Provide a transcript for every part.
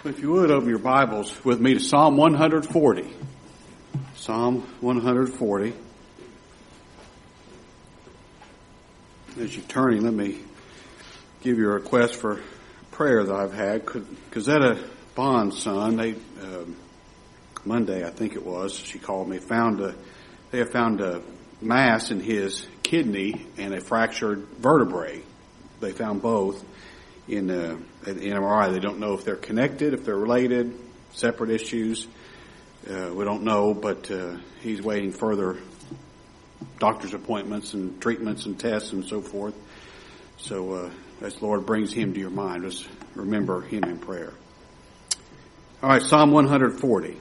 If you would, open your Bibles with me to Psalm 140. Psalm 140. As you're turning, let me give you a request for prayer that I've had. Cazetta Bond's son, Monday I think it was, she called me, they have found a mass in his kidney and a fractured vertebrae. They found both in an MRI. They don't know if they're connected, if they're related, separate issues. We don't know, but he's waiting further doctor's appointments and treatments and tests and so forth. So as the Lord brings him to your mind, just remember him in prayer. All right, Psalm 140.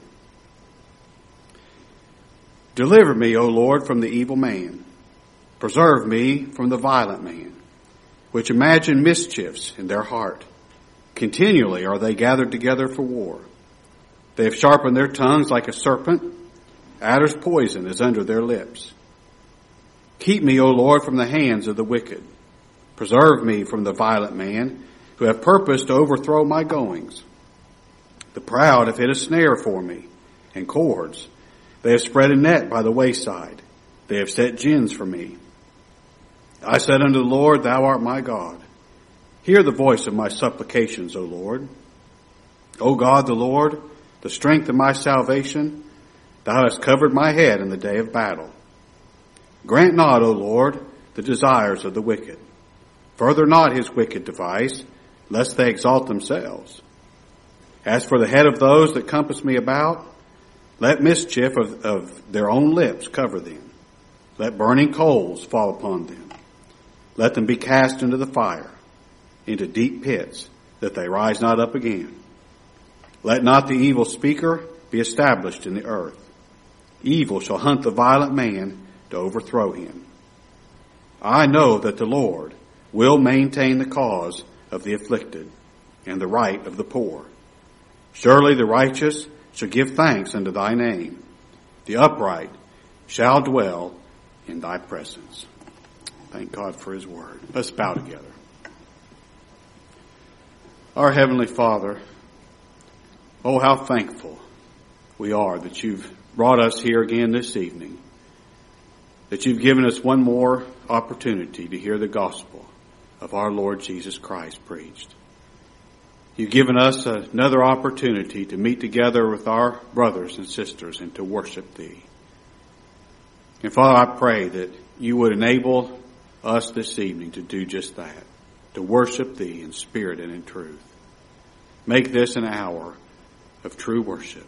Deliver me, O Lord, from the evil man. Preserve me from the violent man, which imagine mischiefs in their heart. Continually are they gathered together for war. They have sharpened their tongues like a serpent. Adder's poison is under their lips. Keep me, O Lord, from the hands of the wicked. Preserve me from the violent man, who have purposed to overthrow my goings. The proud have hid a snare for me, and cords. They have spread a net by the wayside. They have set gins for me. I said unto the Lord, Thou art my God. Hear the voice of my supplications, O Lord. O God, the Lord, the strength of my salvation, Thou hast covered my head in the day of battle. Grant not, O Lord, the desires of the wicked. Further not his wicked device, lest they exalt themselves. As for the head of those that compass me about, let mischief of their own lips cover them. Let burning coals fall upon them. Let them be cast into the fire, into deep pits, that they rise not up again. Let not the evil speaker be established in the earth. Evil shall hunt the violent man to overthrow him. I know that the Lord will maintain the cause of the afflicted and the right of the poor. Surely the righteous shall give thanks unto thy name. The upright shall dwell in thy presence. Thank God for his word. Let's bow together. Our Heavenly Father, oh, how thankful we are that you've brought us here again this evening, that you've given us one more opportunity to hear the gospel of our Lord Jesus Christ preached. You've given us another opportunity to meet together with our brothers and sisters and to worship thee. And Father, I pray that you would enable us this evening to do just that, to worship thee in spirit and in truth. Make this an hour of true worship.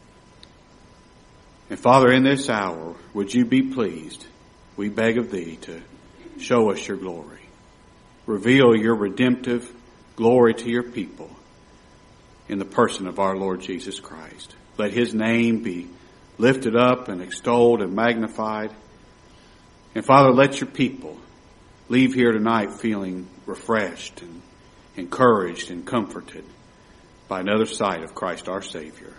And Father, in this hour, would you be pleased, we beg of thee, to show us your glory. Reveal your redemptive glory to your people in the person of our Lord Jesus Christ. Let his name be lifted up and extolled and magnified. And Father, let your people leave here tonight feeling refreshed and encouraged and comforted by another sight of Christ our Savior.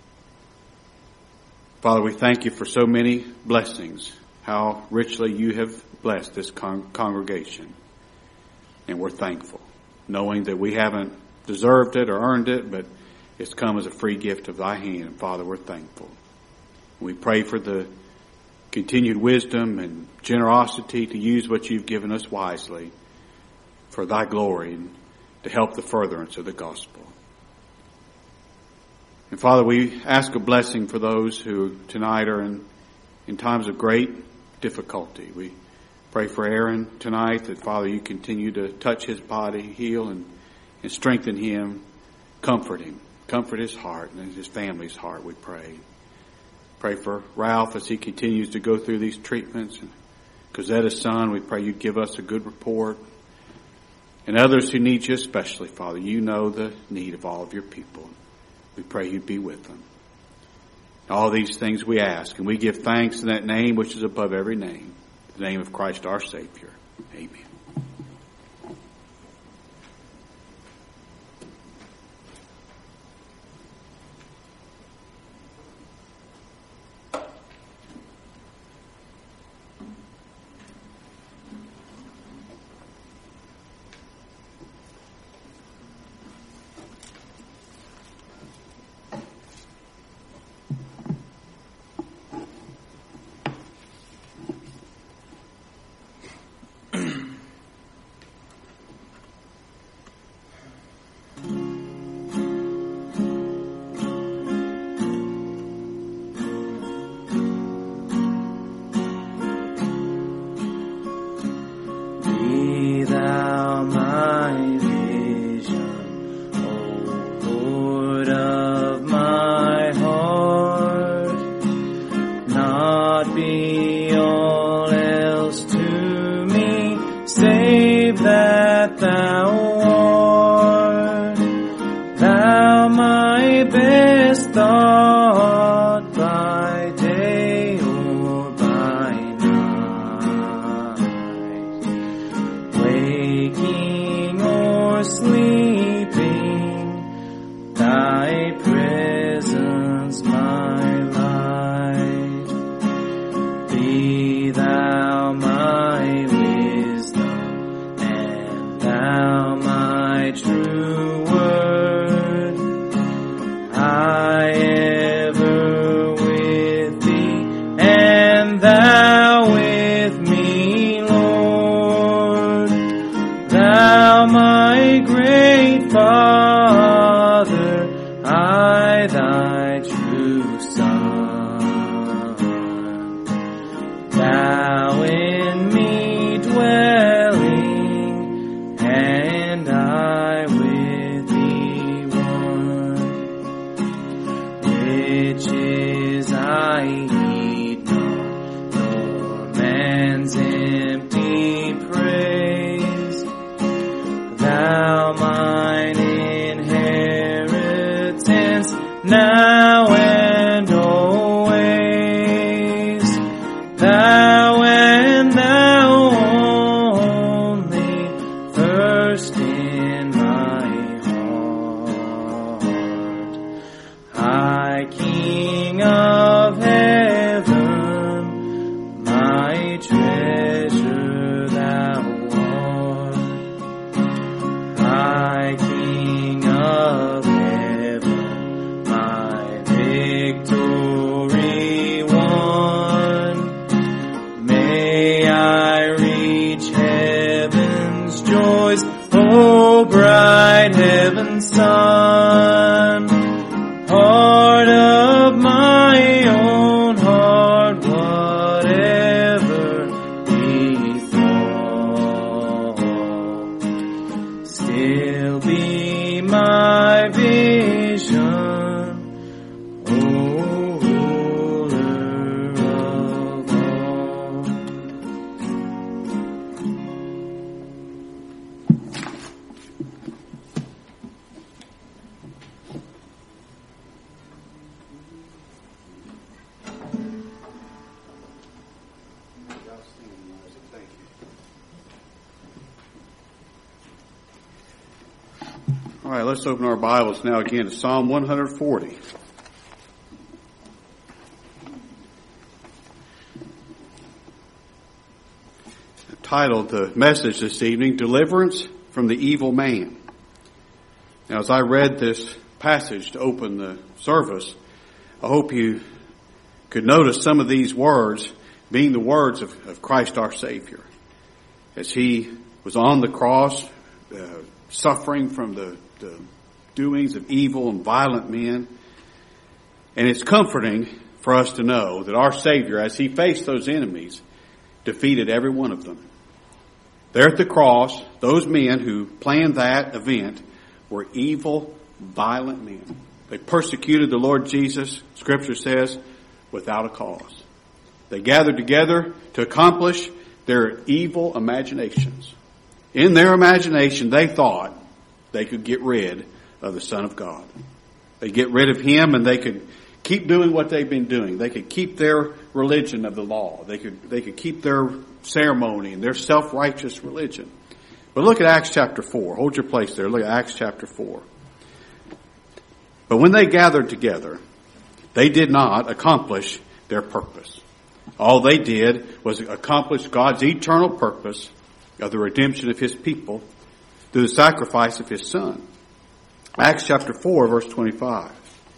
Father, we thank you for so many blessings, how richly you have blessed this congregation. And we're thankful, knowing that we haven't deserved it or earned it, but it's come as a free gift of thy hand. And Father, we're thankful. We pray for the continued wisdom and generosity to use what you've given us wisely for thy glory and to help the furtherance of the gospel. And Father, we ask a blessing for those who tonight are in times of great difficulty. We pray for Aaron tonight that, Father, you continue to touch his body, heal and strengthen him, comfort him, comfort his heart and his family's heart, we pray. Pray for Ralph as he continues to go through these treatments. And Cosetta's son, we pray you give us a good report. And others who need you especially, Father, you know the need of all of your people. We pray you'd be with them. All these things we ask, and we give thanks in that name which is above every name, the name of Christ our Savior. Amen. or sleeping, thy presence my light. Be thou my wisdom, and thou my true word. I ever with thee, and thou with me, Lord. Thou my great Father, I thy true Son. Thou in me dwelling, and I with thee one. Riches I heed not, nor man's empty praise. Thou mine inheritance, now and always. Thou and thou only, first in my heart. High King of heaven, my treasure thou art. High King of heaven, my victory won. May I reach heaven's joys, O bright heaven's sun. Heart of my own heart, whatever befall, still be my vision, O ruler of all. All right, let's open our Bibles now again to Psalm 140. Titled the message this evening, Deliverance from the Evil Man. Now, as I read this passage to open the service, I hope you could notice some of these words being the words of Christ our Savior. As he was on the cross, suffering from the doings of evil and violent men. And it's comforting for us to know that our Savior, as he faced those enemies, defeated every one of them. There at the cross, those men who planned that event were evil, violent men. They persecuted the Lord Jesus, Scripture says, without a cause. They gathered together to accomplish their evil imaginations. In their imagination, they thought they could get rid of the Son of God. They get rid of him and they could keep doing what they've been doing. They could keep their religion of the law. They could keep their ceremony and their self-righteous religion. But look at Acts chapter 4. Hold your place there. Look at Acts chapter 4. But when they gathered together, they did not accomplish their purpose. All they did was accomplish God's eternal purpose of the redemption of his people through the sacrifice of his Son. Acts chapter 4, verse 25.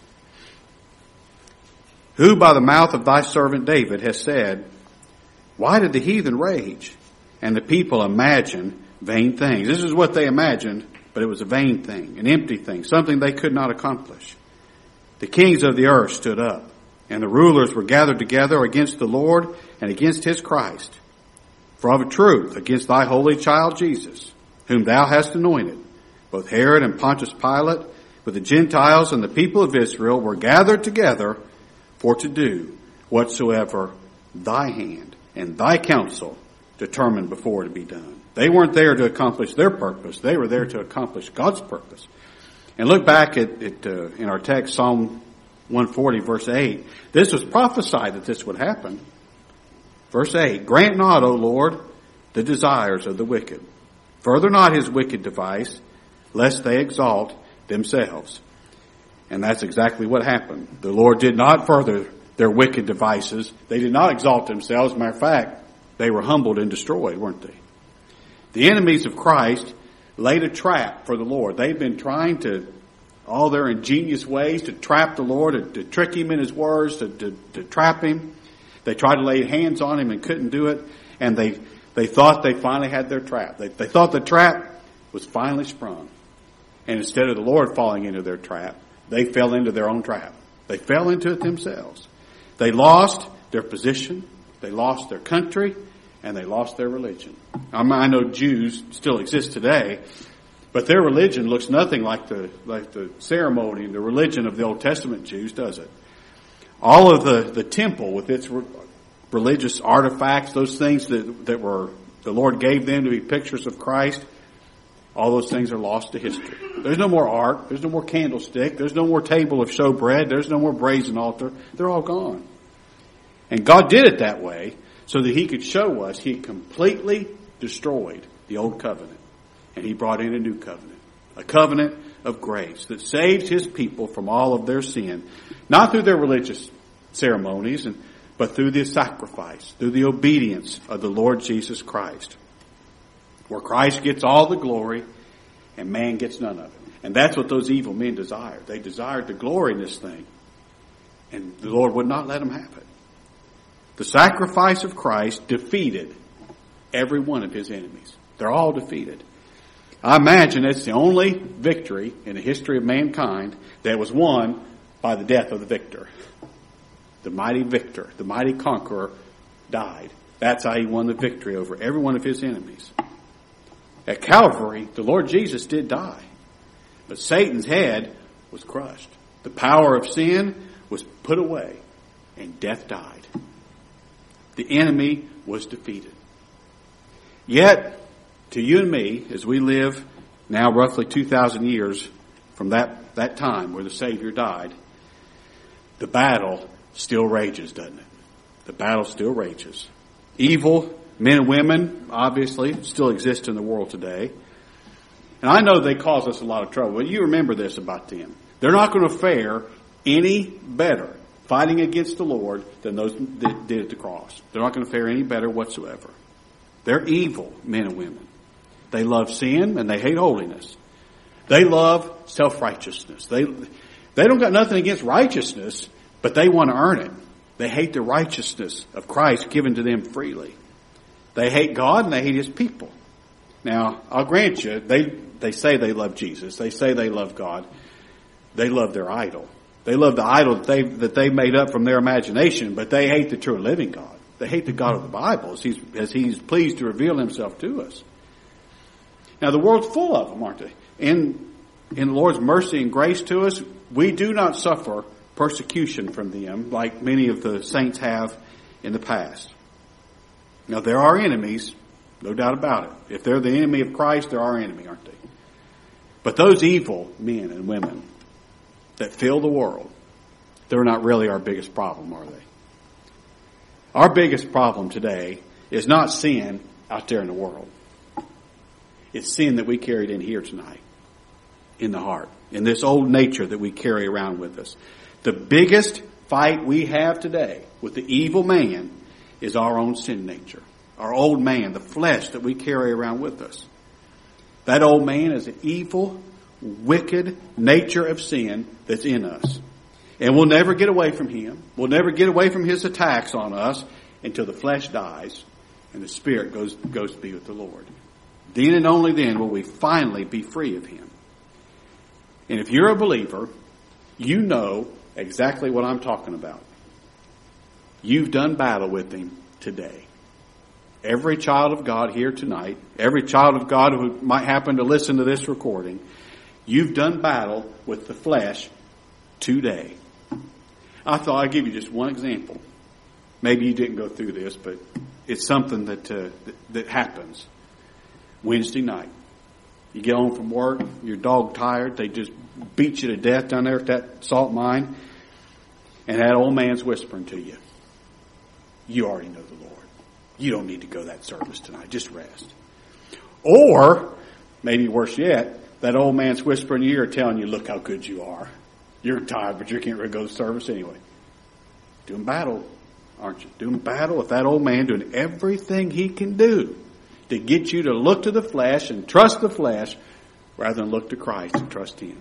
Who by the mouth of thy servant David has said, why did the heathen rage and the people imagine vain things? This is what they imagined, but it was a vain thing, an empty thing, something they could not accomplish. The kings of the earth stood up, and the rulers were gathered together against the Lord and against his Christ. For of a truth, against thy holy child Jesus, whom thou hast anointed, both Herod and Pontius Pilate, with the Gentiles and the people of Israel, were gathered together for to do whatsoever thy hand and thy counsel determined before to be done. They weren't there to accomplish their purpose. They were there to accomplish God's purpose. And look back at in our text, Psalm 140, verse 8. This was prophesied that this would happen. Verse 8, grant not, O Lord, the desires of the wicked. Further not his wicked device, lest they exalt themselves. And that's exactly what happened. The Lord did not further their wicked devices. They did not exalt themselves. As a matter of fact, they were humbled and destroyed, weren't they? The enemies of Christ laid a trap for the Lord. They've been trying to, all their ingenious ways, to trap the Lord, to trick him in his words, to trap him. They tried to lay hands on him and couldn't do it. And they thought they finally had their trap. They thought the trap was finally sprung. And instead of the Lord falling into their trap, they fell into their own trap. They fell into it themselves. They lost their position, they lost their country, and they lost their religion. I know Jews still exist today, but their religion looks nothing like the ceremony and the religion of the Old Testament Jews, does it? All of the temple with its religious artifacts, those things that were the Lord gave them to be pictures of Christ, all those things are lost to history. There's no more ark. There's no more candlestick. There's no more table of showbread. There's no more brazen altar. They're all gone. And God did it that way so that he could show us he completely destroyed the old covenant. And he brought in a new covenant. A covenant of grace that saves his people from all of their sin. Not through their religious ceremonies, but through the sacrifice, through the obedience of the Lord Jesus Christ. Where Christ gets all the glory and man gets none of it. And that's what those evil men desired. They desired the glory in this thing. And the Lord would not let them have it. The sacrifice of Christ defeated every one of his enemies. They're all defeated. I imagine it's the only victory in the history of mankind that was won by the death of the victor. The mighty victor, the mighty conqueror died. That's how he won the victory over every one of his enemies. At Calvary, the Lord Jesus did die. But Satan's head was crushed. The power of sin was put away. And death died. The enemy was defeated. Yet, to you and me, as we live now roughly 2,000 years from that time where the Savior died, the battle still rages, doesn't it? The battle still rages. Evil men and women, obviously, still exist in the world today. And I know they cause us a lot of trouble. But you remember this about them. They're not going to fare any better fighting against the Lord than those that did at the cross. They're not going to fare any better whatsoever. They're evil men and women. They love sin and they hate holiness. They love self-righteousness. They don't got nothing against righteousness, but they want to earn it. They hate the righteousness of Christ given to them freely. They hate God and they hate his people. Now, I'll grant you, they say they love Jesus. They say they love God. They love their idol. They love the idol that they made up from their imagination, but they hate the true and living God. They hate the God of the Bible as he's pleased to reveal himself to us. Now, the world's full of them, aren't they? In the Lord's mercy and grace to us, we do not suffer persecution from them like many of the saints have in the past. Now, there are enemies, no doubt about it. If they're the enemy of Christ, they're our enemy, aren't they? But those evil men and women that fill the world, they're not really our biggest problem, are they? Our biggest problem today is not sin out there in the world. It's sin that we carried in here tonight, in the heart, in this old nature that we carry around with us. The biggest fight we have today with the evil man is our own sin nature. Our old man, the flesh that we carry around with us. That old man is an evil, wicked nature of sin that's in us. And we'll never get away from him. We'll never get away from his attacks on us until the flesh dies and the spirit goes to be with the Lord. Then and only then will we finally be free of him. And if you're a believer, you know exactly what I'm talking about. You've done battle with him today. Every child of God here tonight, every child of God who might happen to listen to this recording, you've done battle with the flesh today. I thought I'd give you just one example. Maybe you didn't go through this, but it's something that happens. Wednesday night. You get home from work, you're dog tired, they just beat you to death down there at that salt mine, and that old man's whispering to you. You already know the Lord. You don't need to go to that service tonight. Just rest. Or, maybe worse yet, that old man's whispering in your ear telling you, look how good you are. You're tired, but you can't really go to service anyway. Doing battle, aren't you? Doing battle with that old man, doing everything he can do to get you to look to the flesh and trust the flesh rather than look to Christ and trust Him.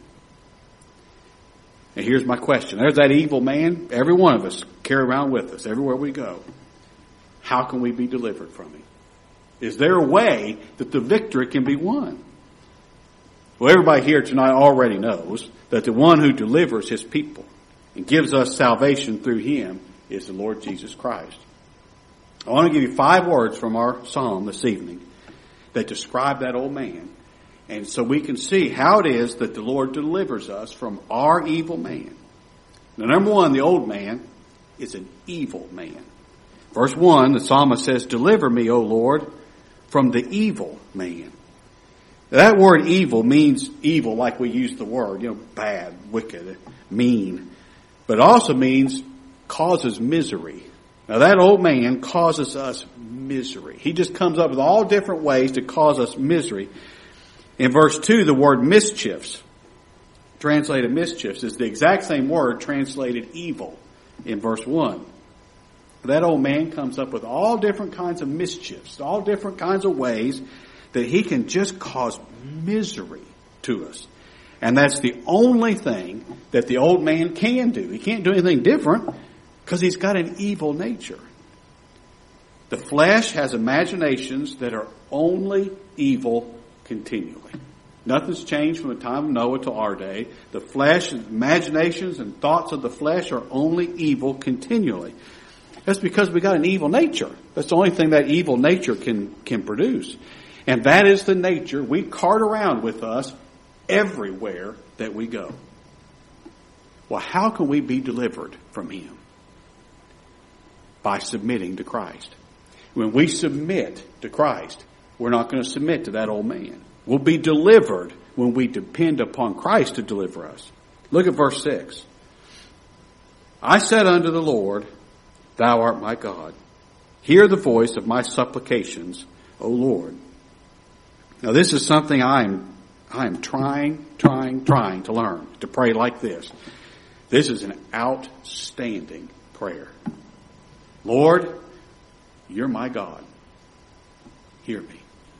And here's my question. There's that evil man. Every one of us carry around with us everywhere we go. How can we be delivered from him? Is there a way that the victory can be won? Well, everybody here tonight already knows that the one who delivers his people and gives us salvation through him is the Lord Jesus Christ. I want to give you 5 words from our psalm this evening that describe that old man. And so we can see how it is that the Lord delivers us from our evil man. Now, number 1, the old man is an evil man. Verse 1, the psalmist says, deliver me, O Lord, from the evil man. Now, that word evil means evil like we use the word, bad, wicked, mean. But it also means causes misery. Now, that old man causes us misery. He just comes up with all different ways to cause us misery. In verse 2, the word mischiefs, translated mischiefs, is the exact same word translated evil in verse 1. That old man comes up with all different kinds of mischiefs, all different kinds of ways that he can just cause misery to us. And that's the only thing that the old man can do. He can't do anything different because he's got an evil nature. The flesh has imaginations that are only evil continually. Nothing's changed from the time of Noah to our day. The flesh, imaginations and thoughts of the flesh are only evil continually. That's because we got an evil nature. That's the only thing that evil nature can produce. And that is the nature we cart around with us everywhere that we go. Well, how can we be delivered from him? By submitting to Christ. When we submit to Christ, we're not going to submit to that old man. We'll be delivered when we depend upon Christ to deliver us. Look at verse 6. I said unto the Lord, Thou art my God. Hear the voice of my supplications, O Lord. Now this is something I am trying to learn, to pray like this. This is an outstanding prayer. Lord, you're my God. Hear me.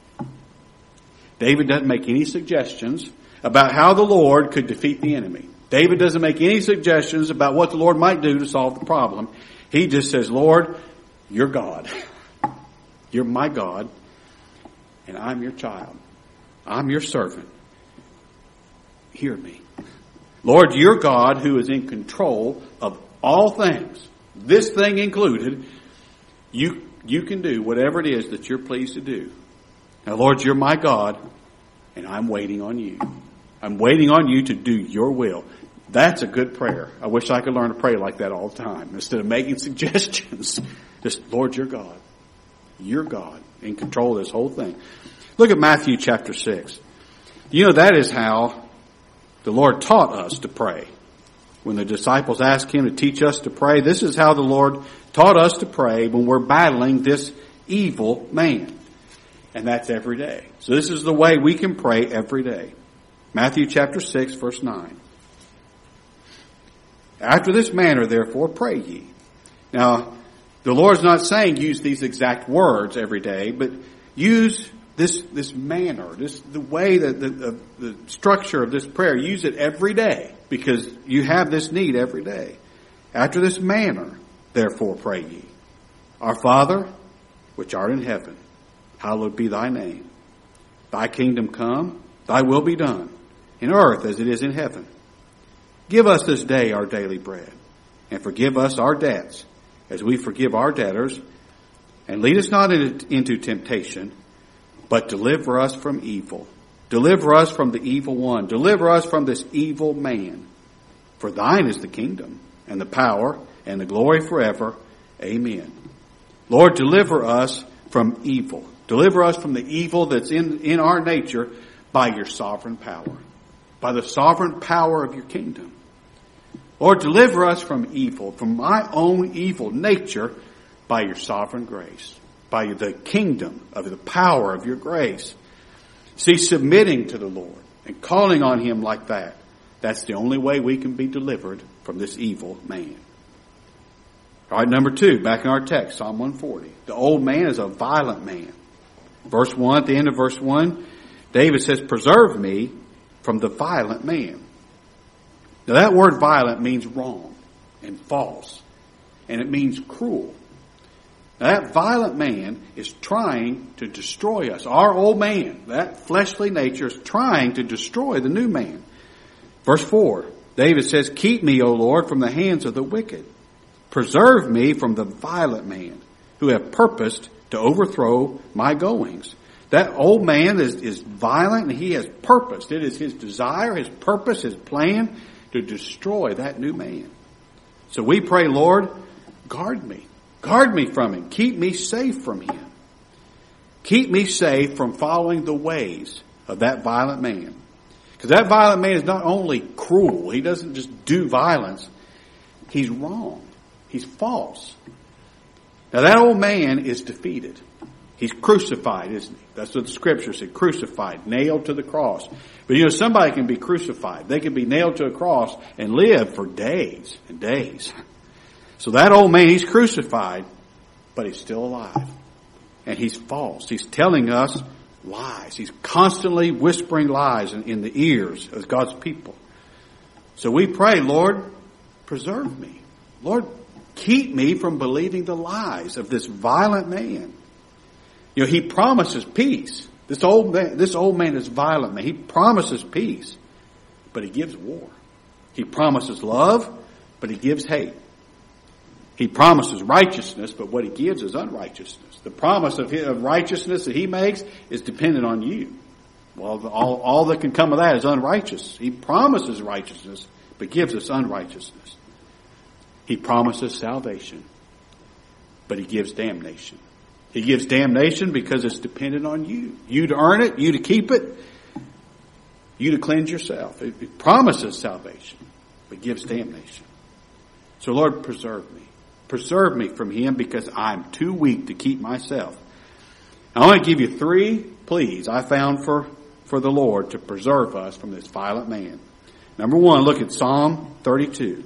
David doesn't make any suggestions about how the Lord could defeat the enemy. David doesn't make any suggestions about what the Lord might do to solve the problem. He just says, Lord, you're God. You're my God, and I'm your child. I'm your servant. Hear me. Lord, you're God who is in control of all things, this thing included. You can do whatever it is that you're pleased to do. Now, Lord, you're my God, and I'm waiting on you. I'm waiting on you to do your will. That's a good prayer. I wish I could learn to pray like that all the time. Instead of making suggestions, just, Lord, you're God. You're God in control of this whole thing. Look at Matthew chapter 6. That is how the Lord taught us to pray. When the disciples asked him to teach us to pray, this is how the Lord taught us to pray when we're battling this evil man. And that's every day. So this is the way we can pray every day. Matthew chapter 6, verse 9. After this manner, therefore, pray ye. Now, the Lord's not saying use these exact words every day, but use this manner, the way that the structure of this prayer. Use it every day because you have this need every day. After this manner, therefore, pray ye. Our Father, which art in heaven, hallowed be thy name. Thy kingdom come, thy will be done, in earth as it is in heaven. Give us this day our daily bread, and forgive us our debts, as we forgive our debtors. And lead us not into temptation, but deliver us from evil. Deliver us from the evil one. Deliver us from this evil man. For thine is the kingdom, and the power, and the glory forever. Amen. Lord, deliver us from evil. Deliver us from the evil that's in our nature by your sovereign power. By the sovereign power of your kingdom. Lord, deliver us from evil, from my own evil nature by your sovereign grace. By the kingdom of the power of your grace. See, submitting to the Lord, and calling on him like that. That's the only way we can be delivered from this evil man. All right, number 2, back in our text, Psalm 140. The old man is a violent man. Verse 1, at the end of verse 1, David says, preserve me from the violent man. Now that word violent means wrong and false, and it means cruel. Now that violent man is trying to destroy us. Our old man, that fleshly nature, is trying to destroy the new man. Verse 4, David says, keep me, O Lord, from the hands of the wicked. Preserve me from the violent man who have purposed to overthrow my goings. That old man is violent and he has purposed. It is his desire, his purpose, his plan to destroy that new man. So we pray, Lord, guard me. Guard me from him. Keep me safe from him. Keep me safe from following the ways of that violent man. Because that violent man is not only cruel. He doesn't just do violence. He's wrong. He's false. Now that old man is defeated. He's crucified, isn't he? That's what the scripture said. Crucified, nailed to the cross. But you know, somebody can be crucified. They can be nailed to a cross and live for days and days. So that old man, he's crucified, but he's still alive. And he's false. He's telling us lies. He's constantly whispering lies in the ears of God's people. So we pray, Lord, preserve me. Lord, keep me from believing the lies of this violent man. You know, he promises peace. This old man is violent man. He promises peace, but he gives war. He promises love, but he gives hate. He promises righteousness, but what he gives is unrighteousness. The promise of righteousness that he makes is dependent on you. Well, all that can come of that is unrighteous. He promises righteousness, but gives us unrighteousness. He promises salvation, but he gives damnation. He gives damnation because it's dependent on you. You to earn it, you to keep it, you to cleanse yourself. It promises salvation, but gives damnation. So Lord, preserve me. Preserve me from him because I'm too weak to keep myself. I want to give you 3 pleas I found for the Lord to preserve us from this violent man. Number 1, look at Psalm 32.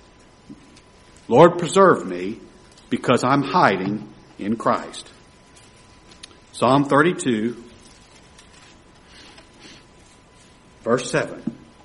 Lord, preserve me because I'm hiding in Christ. Psalm 32, verse 7.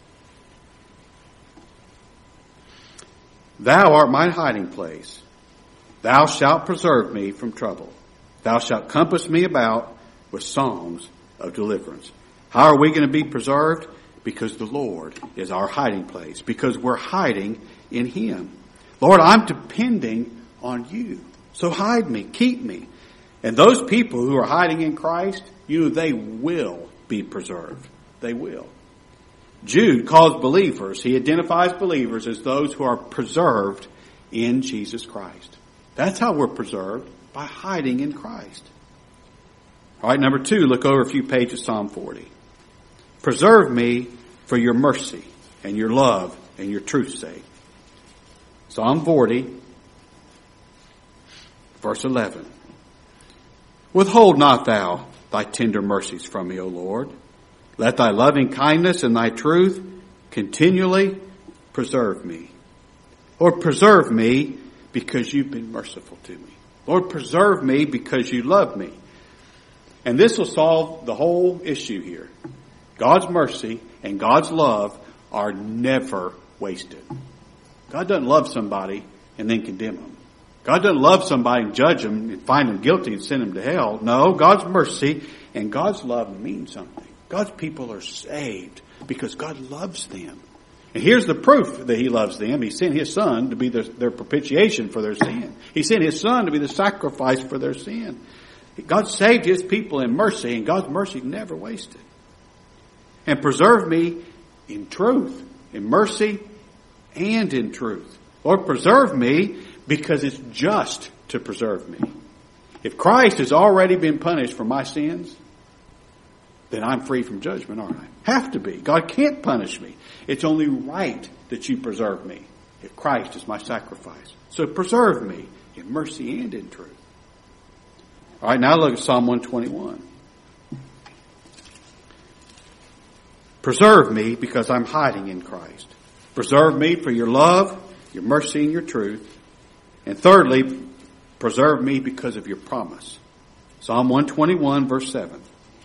Thou art my hiding place. Thou shalt preserve me from trouble. Thou shalt compass me about with songs of deliverance. How are we going to be preserved? Because the Lord is our hiding place. Because we're hiding in him. Lord, I'm depending on you. So hide me, keep me. And those people who are hiding in Christ, they will be preserved. They will. Jude calls believers, he identifies believers as those who are preserved in Jesus Christ. That's how we're preserved, by hiding in Christ. All right, number 2, look over a few pages, Psalm 40. Preserve me for your mercy and your love and your truth's sake. Psalm 40, verse 11. Withhold not thou thy tender mercies from me, O Lord. Let thy loving kindness and thy truth continually preserve me. Lord, preserve me because you've been merciful to me. Lord, preserve me because you love me. And this will solve the whole issue here. God's mercy and God's love are never wasted. God doesn't love somebody and then condemn them. God doesn't love somebody and judge them and find them guilty and send them to hell. No, God's mercy and God's love mean something. God's people are saved because God loves them. And here's the proof that he loves them. He sent his son to be their propitiation for their sin. He sent his son to be the sacrifice for their sin. God saved his people in mercy, and God's mercy never wasted. And preserve me in truth, in mercy and in truth. Lord, preserve me because it's just to preserve me. If Christ has already been punished for my sins, then I'm free from judgment, aren't I? Have to be. God can't punish me. It's only right that you preserve me if Christ is my sacrifice. So preserve me in mercy and in truth. All right, now look at Psalm 121. Preserve me because I'm hiding in Christ. Preserve me for your love, your mercy, and your truth. And thirdly, preserve me because of your promise. Psalm 121, verse 7.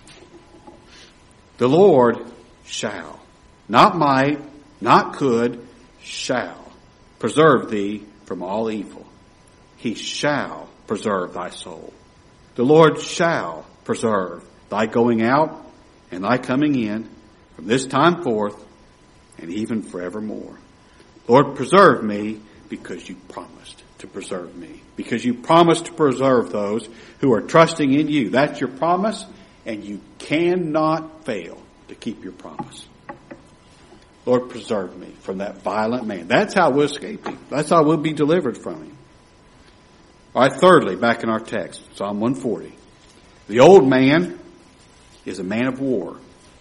The Lord shall, not might, not could, shall preserve thee from all evil. He shall preserve thy soul. The Lord shall preserve thy going out and thy coming in from this time forth and even forevermore. Lord, preserve me because you promised to preserve me. Because you promised to preserve those who are trusting in you. That's your promise, and you cannot fail to keep your promise. Lord, preserve me from that violent man. That's how we'll escape him. That's how we'll be delivered from him. All right, thirdly, back in our text, Psalm 140. The old man is a man of war.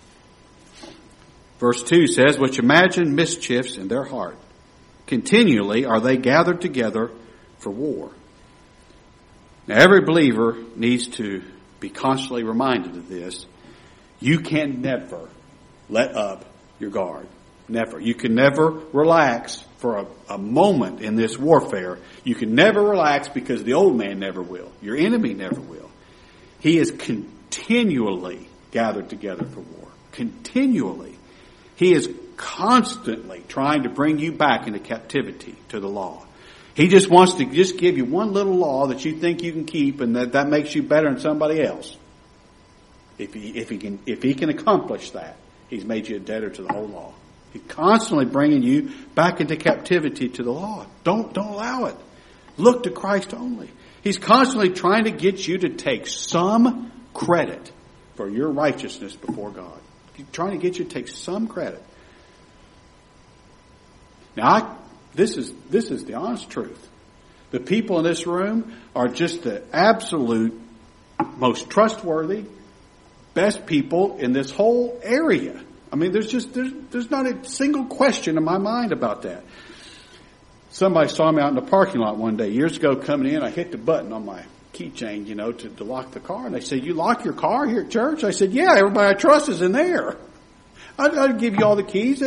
Verse 2 says, which imagine mischiefs in their heart. Continually are they gathered together for war. Now, every believer needs to be constantly reminded of this. You can never let up your guard. Never. You can never relax for a moment in this warfare. You can never relax because the old man never will. Your enemy never will. He is continually gathered together for war. Continually. He is constantly trying to bring you back into captivity to the law. He just wants to just give you one little law that you think you can keep and that makes you better than somebody else. If he can accomplish that, he's made you a debtor to the whole law. He's constantly bringing you back into captivity to the law. Don't allow it. Look to Christ only. He's constantly trying to get you to take some credit for your righteousness before God. He's trying to get you to take some credit. Now, this is the honest truth. The people in this room are just the absolute most trustworthy, best people in this whole area. I mean, there's not a single question in my mind about that. Somebody saw me out in the parking lot one day years ago coming in. I hit the button on my keychain, to lock the car. And they said, you lock your car here at church? I said, yeah, everybody I trust is in there. I'd give you all the keys.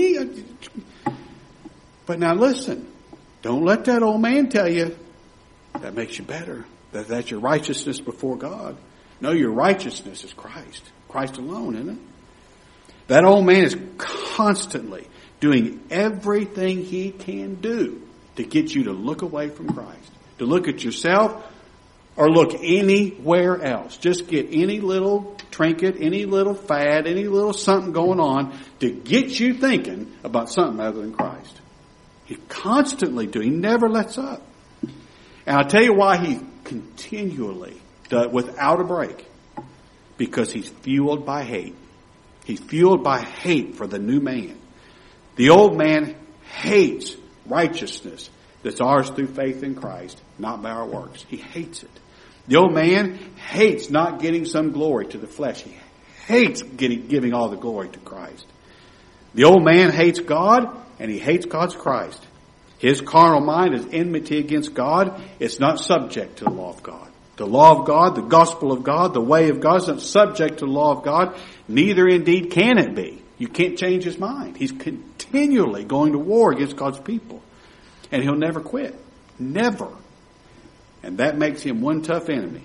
But now listen, don't let that old man tell you that makes you better. That's your righteousness before God. No, your righteousness is Christ. Christ alone, isn't it? That old man is constantly doing everything he can do to get you to look away from Christ, to look at yourself or look anywhere else. Just get any little trinket, any little fad, any little something going on to get you thinking about something other than Christ. He's constantly doing, he never lets up. And I'll tell you why he continually does without a break. Because he's fueled by hate. He's fueled by hate for the new man. The old man hates righteousness that's ours through faith in Christ, not by our works. He hates it. The old man hates not getting some glory to the flesh. He hates giving all the glory to Christ. The old man hates God, and he hates God's Christ. His carnal mind is enmity against God. It's not subject to the law of God. The law of God, the gospel of God, the way of God is not subject to the law of God. Neither indeed can it be. You can't change his mind. He's continually going to war against God's people. And he'll never quit. Never. And that makes him one tough enemy.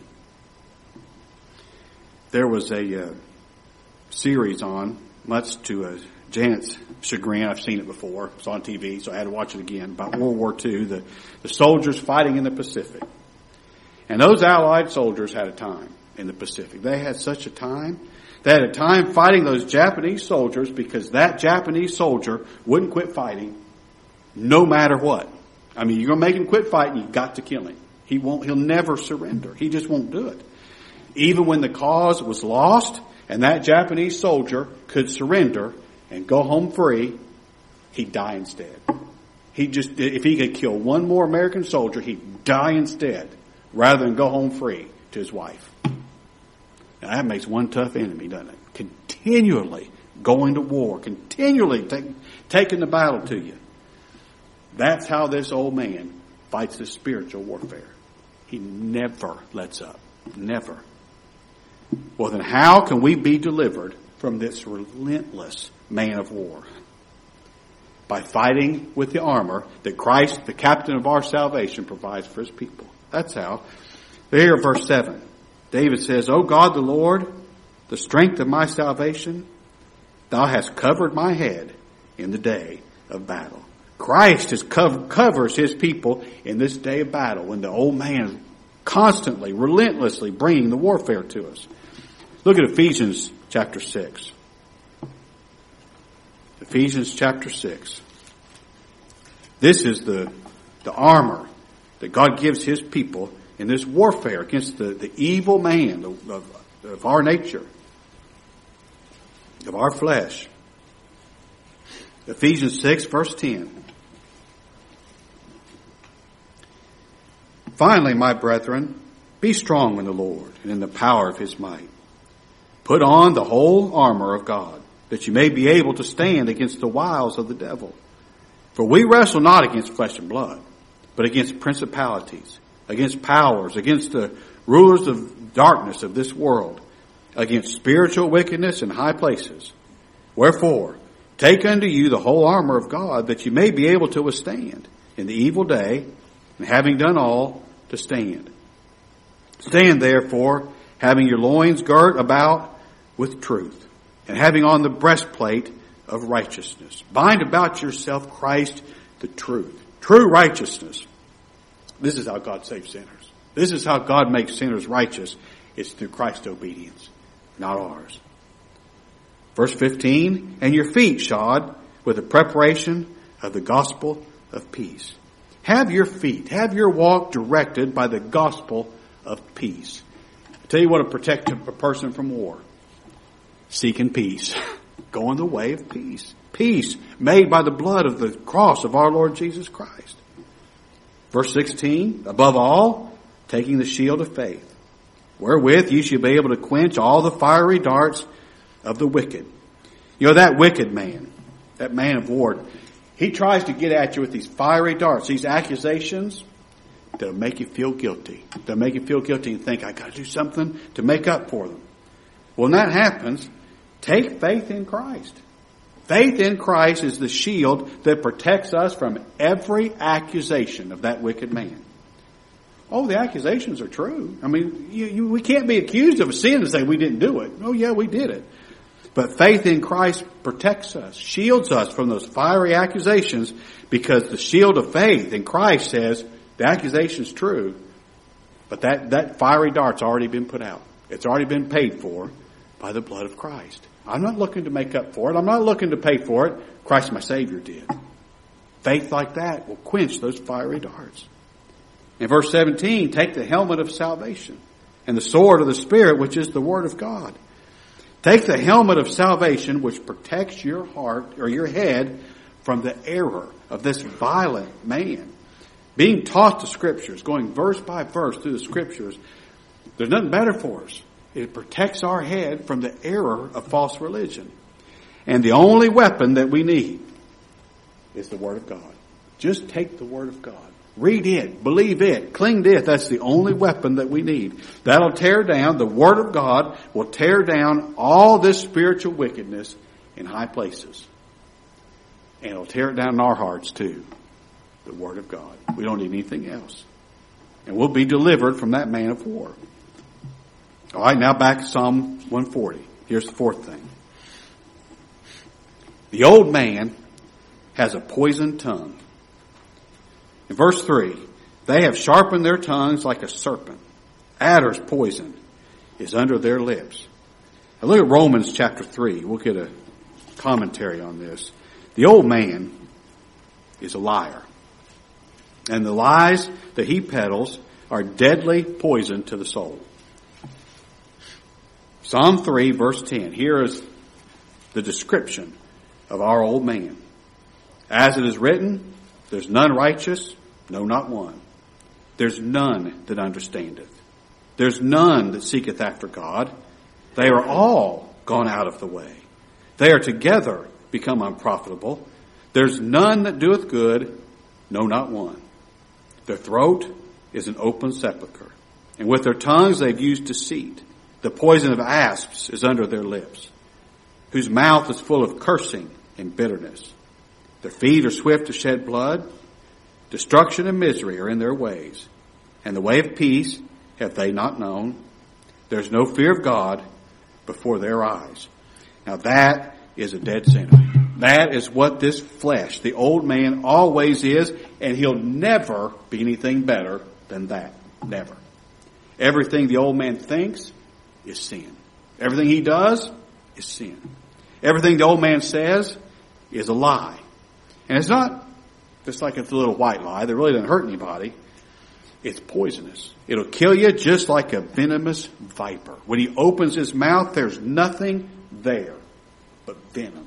There was a series on, much to Janet's chagrin. I've seen it before. It's on TV, so I had to watch it again, about World War II, the soldiers fighting in the Pacific. And those Allied soldiers had a time in the Pacific. They had such a time. They had a time fighting those Japanese soldiers because that Japanese soldier wouldn't quit fighting no matter what. I mean, you're going to make him quit fighting, you've got to kill him. He'll never surrender. He just won't do it. Even when the cause was lost and that Japanese soldier could surrender and go home free, he'd die instead. If he could kill one more American soldier, he'd die instead rather than go home free to his wife. Now that makes one tough enemy, doesn't it? Continually going to war, continually taking the battle to you. That's how this old man fights this spiritual warfare. He never lets up. Never. Well, then how can we be delivered from this relentless man of war by fighting with the armor that Christ, the captain of our salvation, provides for his people. That's how. Here, verse 7. David says, O God the Lord, the strength of my salvation, thou hast covered my head in the day of battle. Christ covers his people in this day of battle when the old man is constantly, relentlessly bringing the warfare to us. Look at Ephesians chapter 6. Ephesians chapter 6. This is the armor that God gives his people in this warfare against the evil man of our nature, of our flesh. Ephesians 6 verse 10. Finally, my brethren, be strong in the Lord and in the power of his might. Put on the whole armor of God, that you may be able to stand against the wiles of the devil. For we wrestle not against flesh and blood, but against principalities, against powers, against the rulers of darkness of this world, against spiritual wickedness in high places. Wherefore, take unto you the whole armor of God, that you may be able to withstand in the evil day, and having done all, to stand. Stand therefore, having your loins girt about with truth, and having on the breastplate of righteousness. Bind about yourself Christ the truth. True righteousness. This is how God saves sinners. This is how God makes sinners righteous. It's through Christ's obedience, not ours. Verse 15, and your feet shod with the preparation of the gospel of peace. Have your feet, have your walk directed by the gospel of peace. I tell you what will protect a person from war. Seeking peace. Going the way of peace. Peace made by the blood of the cross of our Lord Jesus Christ. Verse 16, above all, taking the shield of faith, wherewith you shall be able to quench all the fiery darts of the wicked. You know, that wicked man, that man of war, he tries to get at you with these fiery darts, these accusations that'll make you feel guilty. They'll make you feel guilty and think, I got to do something to make up for them. When that happens, take faith in Christ. Faith in Christ is the shield that protects us from every accusation of that wicked man. Oh, the accusations are true. I mean, we can't be accused of a sin and say we didn't do it. Oh, yeah, we did it. But faith in Christ protects us, shields us from those fiery accusations, because the shield of faith in Christ says the accusation's true, but that fiery dart's already been put out. It's already been paid for by the blood of Christ. I'm not looking to make up for it. I'm not looking to pay for it. Christ my Savior did. Faith like that will quench those fiery darts. In verse 17, take the helmet of salvation and the sword of the Spirit, which is the Word of God. Take the helmet of salvation, which protects your heart or your head from the error of this violent man. Being taught the Scriptures, going verse by verse through the Scriptures, there's nothing better for us. It protects our head from the error of false religion. And the only weapon that we need is the Word of God. Just take the Word of God. Read it, believe it, cling to it. That's the only weapon that we need. That'll tear down, the Word of God will tear down all this spiritual wickedness in high places. And it'll tear it down in our hearts too. The Word of God. We don't need anything else. And we'll be delivered from that man of war. All right, now back to Psalm 140. Here's the fourth thing. The old man has a poisoned tongue. In verse 3, they have sharpened their tongues like a serpent. Adder's poison is under their lips. Now look at Romans chapter 3. We'll get a commentary on this. The old man is a liar. And the lies that he peddles are deadly poison to the soul. Psalm 3 verse 10. Here is the description of our old man. As it is written, there's none righteous, no, not one. There's none that understandeth. There's none that seeketh after God. They are all gone out of the way. They are together become unprofitable. There's none that doeth good, no, not one. Their throat is an open sepulchre, and with their tongues they've used deceit. The poison of asps is under their lips. whose mouth is full of cursing and bitterness. Their feet are swift to shed blood. Destruction and misery are in their ways, and the way of peace have they not known. There's no fear of God before their eyes. Now that is a dead sinner. That is what this flesh, the old man, always is, and he'll never be anything better than that. Never. Everything the old man thinks is sin. Everything he does is sin. Everything the old man says is a lie. And it's not just like it's a little white lie that really doesn't hurt anybody. It's poisonous. It'll kill you just like a venomous viper. When he opens his mouth, there's nothing there but venom.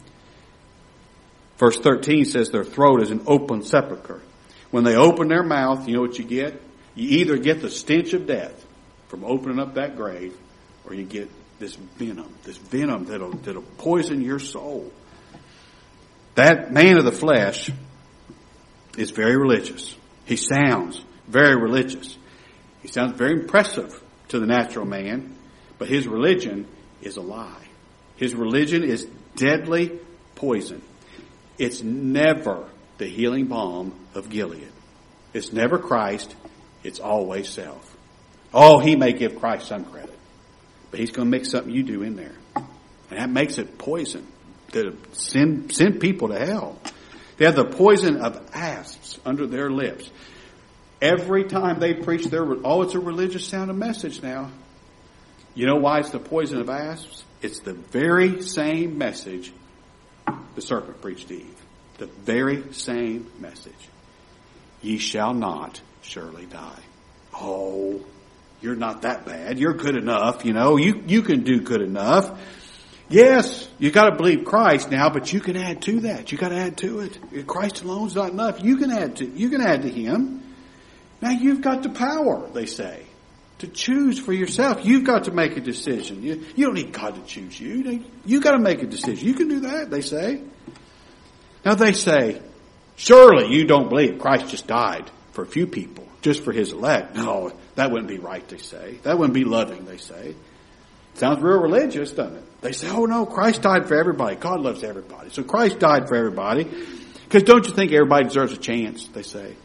Verse 13 says their throat is an open sepulcher. When they open their mouth, you know what you get? You either get the stench of death from opening up that grave, or you get this venom that'll poison your soul. That man of the flesh is very religious. He sounds very religious. He sounds very impressive to the natural man, but his religion is a lie. His religion is deadly poison. It's never the healing balm of Gilead. It's never Christ. It's always self. Oh, he may give Christ some credit, but he's going to mix something you do in there. And that makes it poison to send people to hell. They have the poison of asps under their lips. Every time they preach it's a religious sounding message now. You know why it's the poison of asps? It's the very same message the serpent preached to Eve. The very same message. Ye shall not surely die. Oh, you're not that bad. You're good enough. You can do good enough. Yes, you got to believe Christ now, but you can add to that. You got to add to it. Christ alone's not enough. You can add to Him. Now you've got the power, they say, to choose for yourself. You've got to make a decision. You don't need God to choose you. You got to make a decision. You can do that, they say. Now they say, surely you don't believe Christ just died for a few people, just for His elect. No, that wouldn't be right, they say. That wouldn't be loving, they say. Sounds real religious, doesn't it? They say, oh no, Christ died for everybody. God loves everybody. So Christ died for everybody. Because don't you think everybody deserves a chance, they say.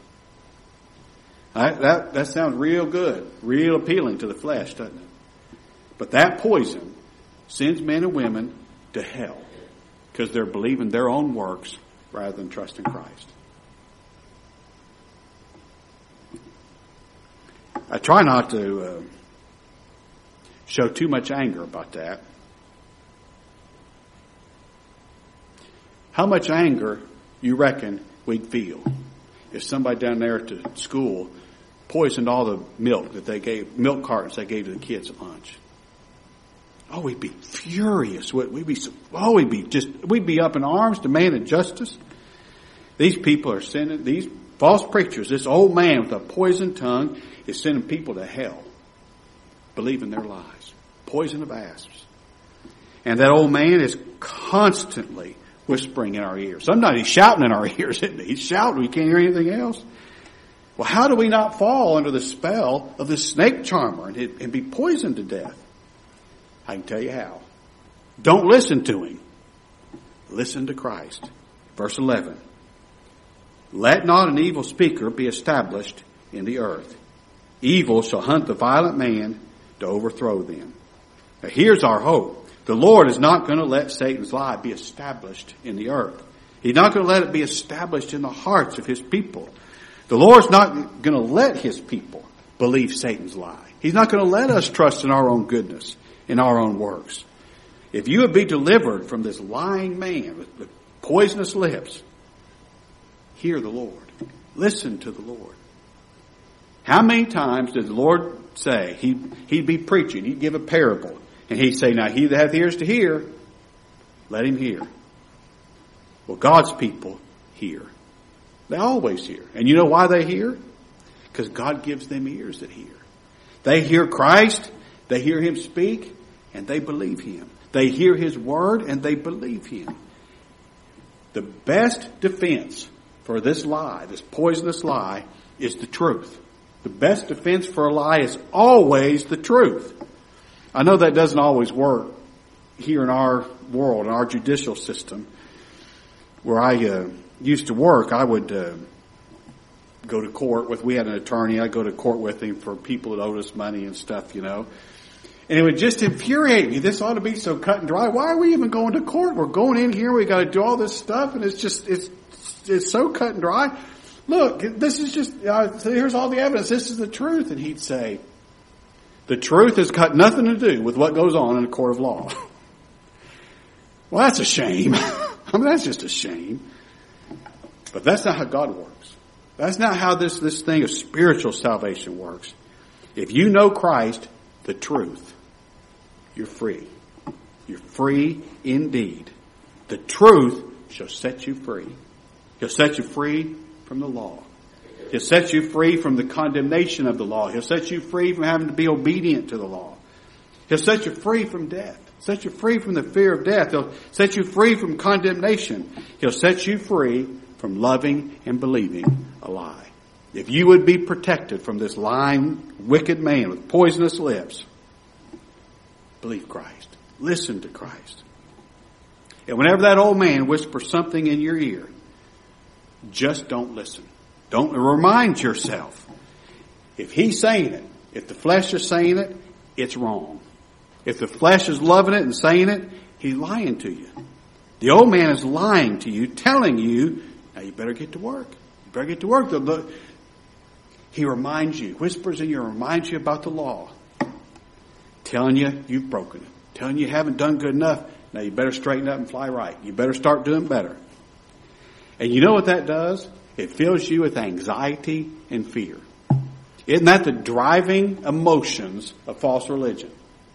That sounds real good, real appealing to the flesh, doesn't it? But that poison sends men and women to hell because they're believing their own works rather than trusting Christ. I try not to show too much anger about that. How much anger you reckon we'd feel if somebody down there at the school poisoned all the milk cartons they gave to the kids at lunch? Oh, we'd be furious. We'd be up in arms demanding justice. These people are sending, these false preachers, this old man with a poisoned tongue is sending people to hell, believing their lies. Poison of asps. And that old man is constantly whispering in our ears. Sometimes he's shouting in our ears, isn't he? He's shouting. We can't hear anything else. Well, how do we not fall under the spell of this snake charmer and be poisoned to death? I can tell you how. Don't listen to him. Listen to Christ. Verse 11. Let not an evil speaker be established in the earth. Evil shall hunt the violent man to overthrow them. Now here's our hope. The Lord is not going to let Satan's lie be established in the earth. He's not going to let it be established in the hearts of His people. The Lord's not going to let His people believe Satan's lie. He's not going to let us trust in our own goodness, in our own works. If you would be delivered from this lying man with poisonous lips, hear the Lord. Listen to the Lord. How many times did the Lord say, He'd be preaching, He'd give a parable, and He'd say, now he that hath ears to hear, let him hear. Well, God's people hear. They always hear. And you know why they hear? Because God gives them ears that hear. They hear Christ, they hear Him speak, and they believe Him. They hear His word, and they believe Him. The best defense for this lie, this poisonous lie, is the truth. The best defense for a lie is always the truth. I know that doesn't always work here in our world, in our judicial system, where I used to work, I would go to court with, we had an attorney, I'd go to court with him for people that owed us money and stuff, you know. And it would just infuriate me. This ought to be so cut and dry. Why are we even going to court? We're going in here, we got to do all this stuff, and it's so cut and dry. Look, this is just, here's all the evidence. This is the truth. And he'd say, the truth has got nothing to do with what goes on in a court of law. Well, that's a shame. I mean, that's just a shame. But that's not how God works. That's not how this thing of spiritual salvation works. If you know Christ, the truth, you're free. You're free indeed. The truth shall set you free. He'll set you free from the law. He'll set you free from the condemnation of the law. He'll set you free from having to be obedient to the law. He'll set you free from death. Set you free from the fear of death. He'll set you free from condemnation. He'll set you free from loving and believing a lie. If you would be protected from this lying, wicked man with poisonous lips, believe Christ. Listen to Christ. And whenever that old man whispers something in your ear, just don't listen. Don't remind yourself. If he's saying it, if the flesh is saying it, it's wrong. If the flesh is loving it and saying it, he's lying to you. The old man is lying to you, telling you, now you better get to work. You better get to work. He reminds you, whispers in your ear, reminds you about the law. Telling you you've broken it. Telling you haven't done good enough. Now you better straighten up and fly right. You better start doing better. And you know what that does? It fills you with anxiety and fear. Isn't that the driving emotions of false religion?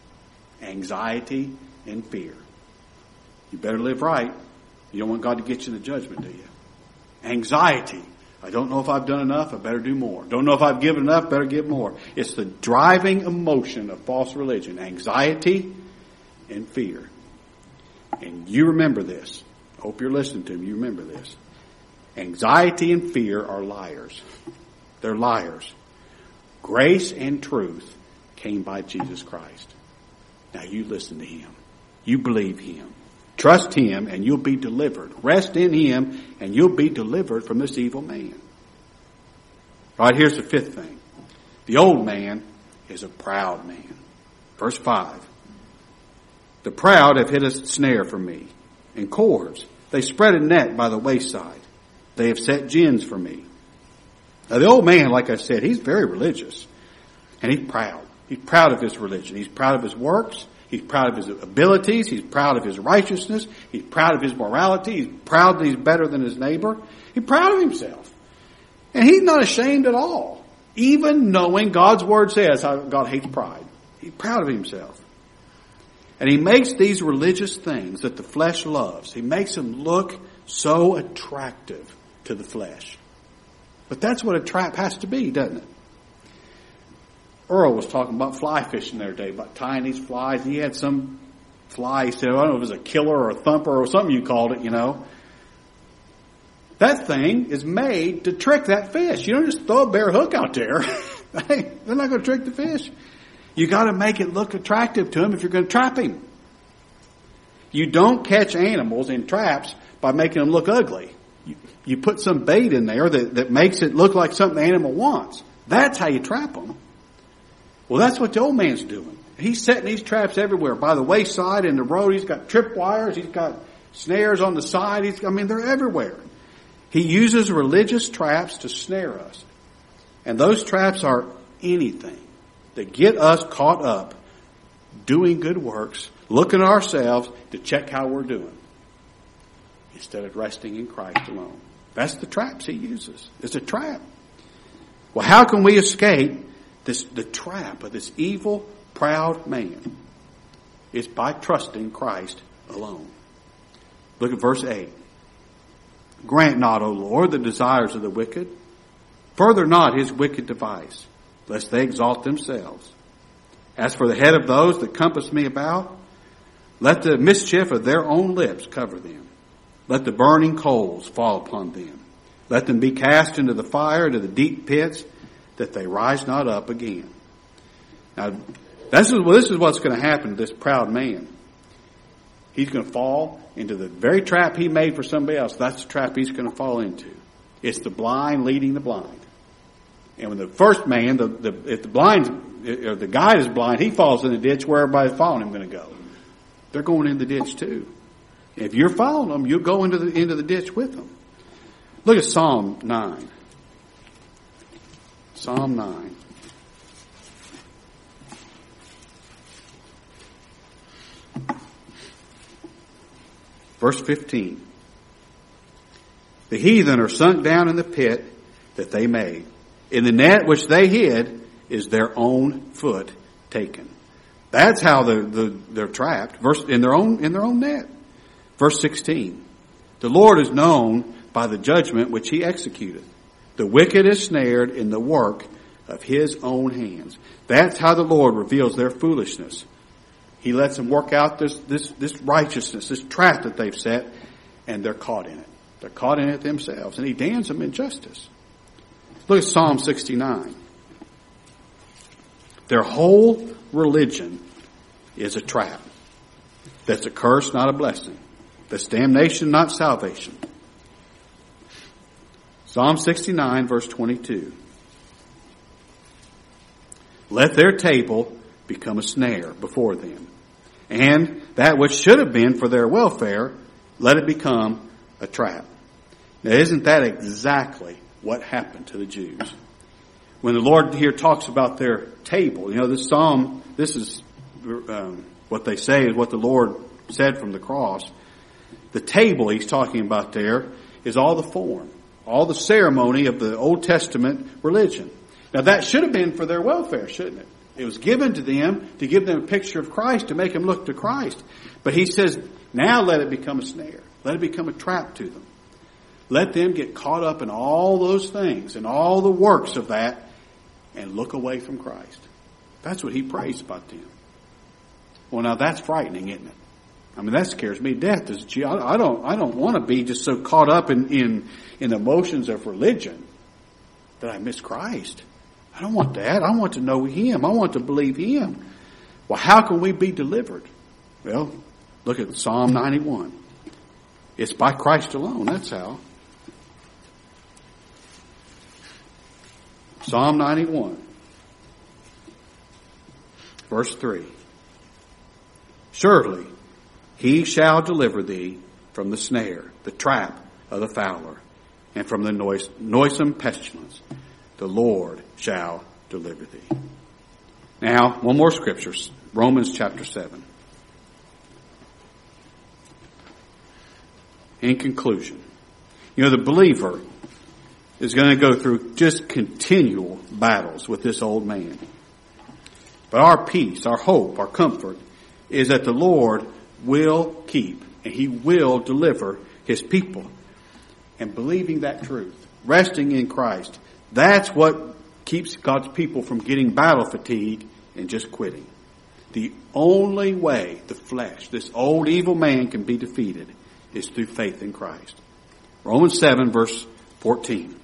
Anxiety and fear. You better live right. You don't want God to get you in the judgment, do you? Anxiety. I don't know if I've done enough. I better do more. Don't know if I've given enough. Better give more. It's the driving emotion of false religion. Anxiety and fear. And you remember this. I hope you're listening to me. You remember this. Anxiety and fear are liars. They're liars. Grace and truth came by Jesus Christ. Now you listen to Him. You believe Him. Trust Him and you'll be delivered. Rest in Him and you'll be delivered from this evil man. All right, here's the fifth thing. The old man is a proud man. Verse 5. The proud have hid a snare for me and cords. They spread a net by the wayside. They have set gins for me. Now the old man, like I said, he's very religious. And he's proud. He's proud of his religion. He's proud of his works. He's proud of his abilities. He's proud of his righteousness. He's proud of his morality. He's proud that he's better than his neighbor. He's proud of himself. And he's not ashamed at all. Even knowing God's word says how God hates pride. He's proud of himself. And he makes these religious things that the flesh loves. He makes them look so attractive to the flesh. But that's what a trap has to be, doesn't it? Earl was talking about fly fishing the other day, about tying these flies. He had some fly, he said, I don't know if it was a killer or a thumper or something you called it, you know. That thing is made to trick that fish. You don't just throw a bare hook out there. They're not going to trick the fish. You got to make it look attractive to him if you're going to trap him. You don't catch animals in traps by making them look ugly. You put some bait in there that makes it look like something the animal wants. That's how you trap them. Well, that's what the old man's doing. He's setting these traps everywhere. By the wayside, in the road, he's got tripwires, he's got snares on the side. They're everywhere. He uses religious traps to snare us. And those traps are anything that get us caught up doing good works, looking at ourselves to check how we're doing, instead of resting in Christ alone. That's the traps he uses. It's a trap. Well, how can we escape the trap of this evil, proud man? It's by trusting Christ alone. Look at verse 8. Grant not, O Lord, the desires of the wicked. Further not his wicked device, lest they exalt themselves. As for the head of those that compass me about, let the mischief of their own lips cover them. Let the burning coals fall upon them. Let them be cast into the fire, into the deep pits, that they rise not up again. Now, this is what's going to happen to this proud man. He's going to fall into the very trap he made for somebody else. That's the trap he's going to fall into. It's the blind leading the blind. And when the first man, if the guide is blind, he falls in the ditch where everybody's following him going to go. They're going in the ditch too. If you're following them, you'll go into the ditch with them. Look at Psalm 9. Psalm 9. Verse 15. The heathen are sunk down in the pit that they made. In the net which they hid is their own foot taken. That's how they're trapped. In their own net. Verse 16. The Lord is known by the judgment which he executeth. The wicked is snared in the work of his own hands. That's how the Lord reveals their foolishness. He lets them work out this righteousness, this trap that they've set, and they're caught in it. They're caught in it themselves, and he damns them in justice. Look at Psalm 69. Their whole religion is a trap. That's a curse, not a blessing. That's damnation, not salvation. Psalm 69, verse 22. Let their table become a snare before them, and that which should have been for their welfare, let it become a trap. Now, isn't that exactly what happened to the Jews? When the Lord here talks about their table, this psalm, this is what they say is what the Lord said from the cross. The table he's talking about there is all the form, all the ceremony of the Old Testament religion. Now, that should have been for their welfare, shouldn't it? It was given to them to give them a picture of Christ, to make them look to Christ. But he says, now let it become a snare. Let it become a trap to them. Let them get caught up in all those things and all the works of that and look away from Christ. That's what he prays about them. Well, now that's frightening, isn't it? I mean, that scares me to death. I don't want to be just so caught up in emotions of religion that I miss Christ. I don't want that. I want to know him. I want to believe him. Well, how can we be delivered? Well, look at Psalm 91. It's by Christ alone. That's how. Psalm 91, verse 3. Surely he shall deliver thee from the snare, the trap of the fowler, and from the noisome pestilence. The Lord shall deliver thee. Now, one more scripture, Romans chapter 7. In conclusion, the believer is going to go through just continual battles with this old man. But our peace, our hope, our comfort is that the Lord will keep and he will deliver his people. And believing that truth, resting in Christ, that's what keeps God's people from getting battle fatigue and just quitting. The only way the flesh, this old evil man, can be defeated is through faith in Christ. Romans 7 verse 14.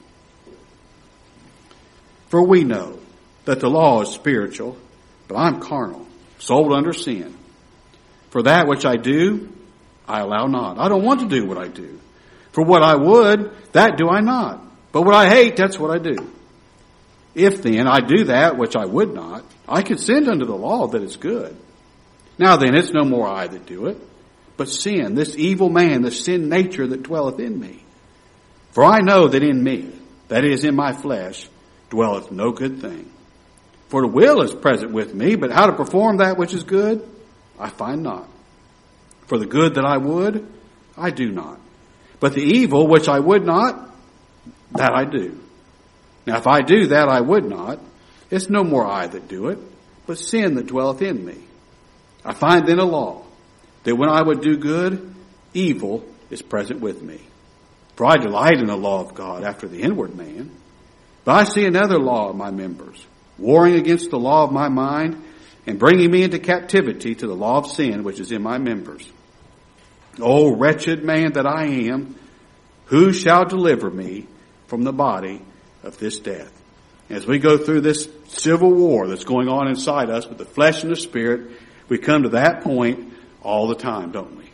For we know that the law is spiritual, but I'm carnal, sold under sin. For that which I do, I allow not. I don't want to do what I do. For what I would, that do I not. But what I hate, that's what I do. If then I do that which I would not, I consent unto the law that is good. Now then, it's no more I that do it, but sin, this evil man, the sin nature that dwelleth in me. For I know that in me, that is in my flesh, dwelleth no good thing. For the will is present with me, but how to perform that which is good, I find not. For the good that I would, I do not. But the evil which I would not, that I do. Now if I do that I would not, it's no more I that do it, but sin that dwelleth in me. I find then a law, that when I would do good, evil is present with me. For I delight in the law of God after the inward man. But I see another law of my members, warring against the law of my mind, and bringing me into captivity to the law of sin which is in my members. O wretched man that I am, who shall deliver me from the body of this death? As we go through this civil war that's going on inside us with the flesh and the spirit, we come to that point all the time, don't we?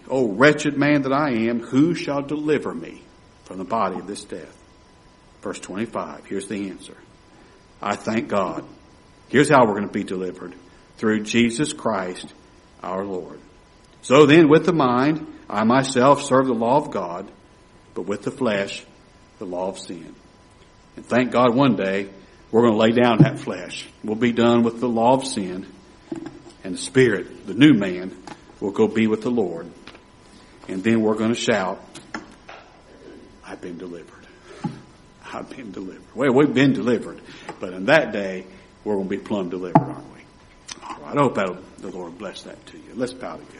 O wretched man that I am, who shall deliver me from the body of this death? Verse 25, here's the answer. I thank God. Here's how we're going to be delivered. Through Jesus Christ our Lord. So then with the mind, I myself serve the law of God, but with the flesh, the law of sin. And thank God one day we're going to lay down that flesh. We'll be done with the law of sin, and the Spirit, the new man, will go be with the Lord. And then we're going to shout, I've been delivered. I've been delivered. Well, we've been delivered, but in that day, we're going to be plumb delivered, aren't we? All right, I hope the Lord bless that to you. Let's bow together.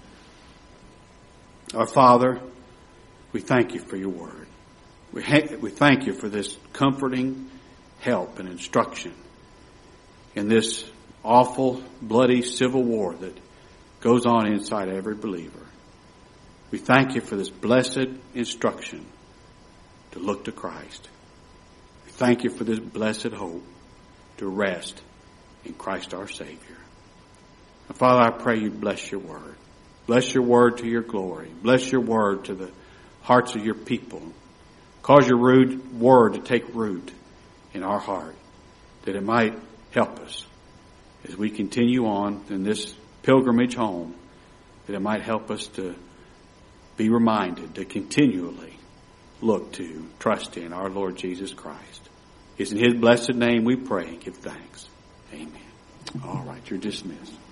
Our Father, we thank you for your word. We thank you for this comforting help and instruction in this awful, bloody civil war that goes on inside every believer. We thank you for this blessed instruction to look to Christ. We thank you for this blessed hope to rest in Christ our Savior. And Father, I pray you bless your word. Bless your word to your glory. Bless your word to the hearts of your people. Cause your word to take root in our heart, that it might help us as we continue on in this pilgrimage home, that it might help us to be reminded to continually look to, trust in our Lord Jesus Christ. It's in his blessed name we pray and give thanks. Amen. All right, you're dismissed.